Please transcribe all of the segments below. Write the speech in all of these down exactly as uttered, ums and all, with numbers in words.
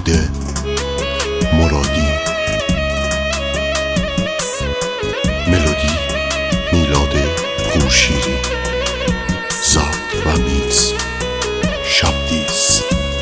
میلاد مرادی. ملودی میلاد پورشیری. ضبط و میکس شبدیز.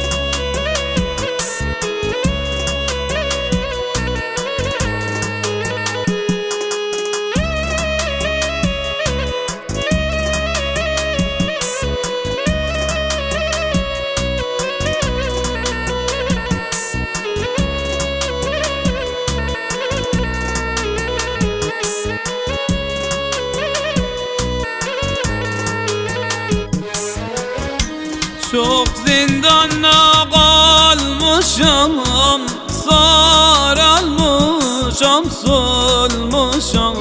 Çok zindana kalmışam, saralmışam, solmuşam.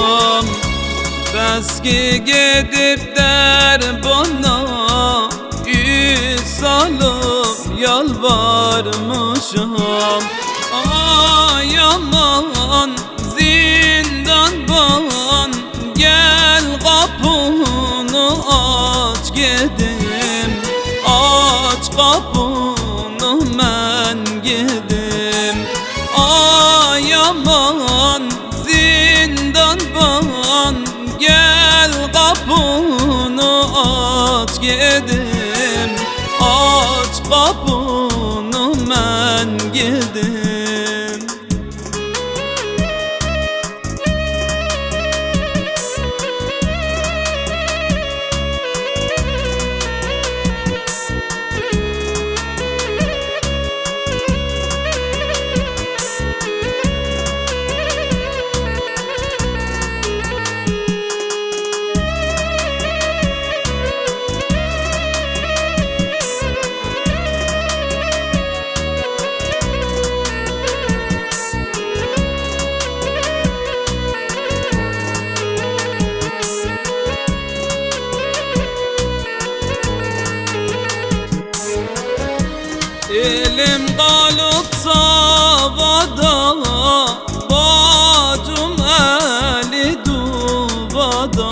Bes ki gidip der bana, yüz salıp yalvarmışam. Ay aman zindan ban, gel kapını aç gidim. Aç kapını mən gedim. Ay aman zindan ban, gel kapını aç gedim. Aç kapını mən gedim. Elim kalıp savada, bacım eli duvada.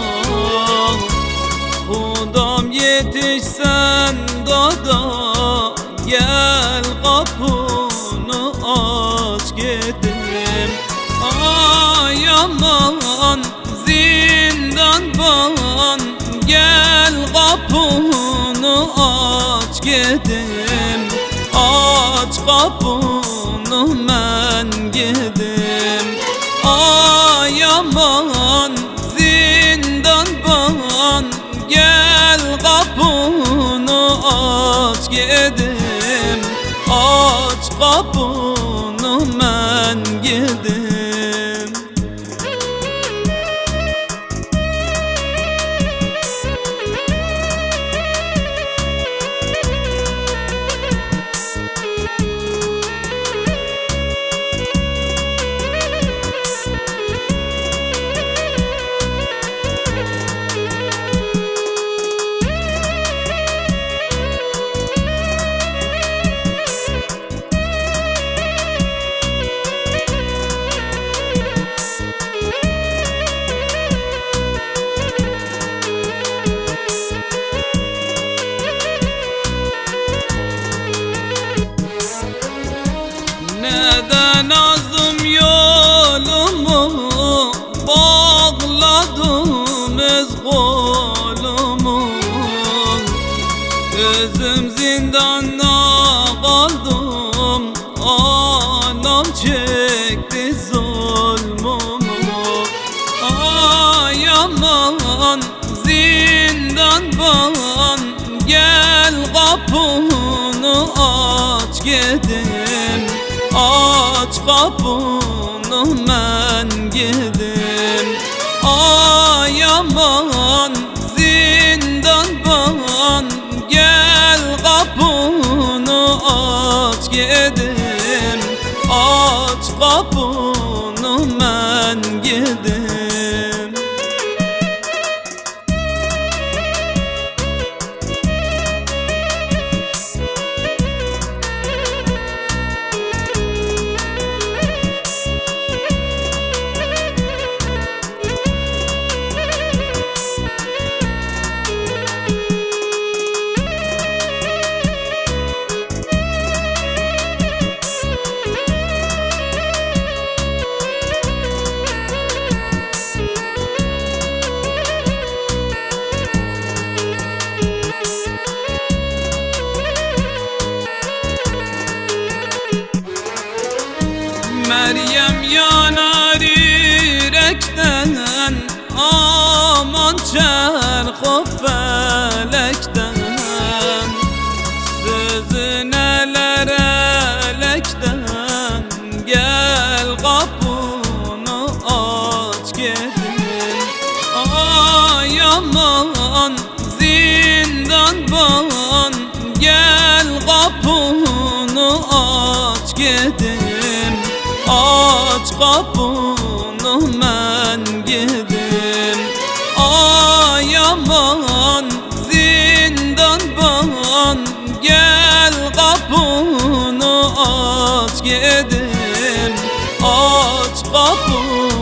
Hudam yetişsen dada, gel kapını aç gidim. Ay aman zindan ban, gel kapını aç gidim. Aç kapını mən gedim. Ay aman zindan ban, gel kapını aç gedim. Aç kapını mən gedim. Neden azdım yolumu, bağladım öz kolumu. Özüm zindanda kaldım, anam çekti zulmumu. Ay aman zindan ban, gel kapını aç gidim. Aç kapını mən gedim. Ay aman zindan ban, gel kapını aç gedim. Aç kapını mən gedim. o felekten, sözün eler elekten. Gel kapını aç gidin. Ay aman zindan ban, gel kapını aç gidin. Aç kapını mən gidim. Ay aman zindan ban, gel kapını aç gidim. Aç kapını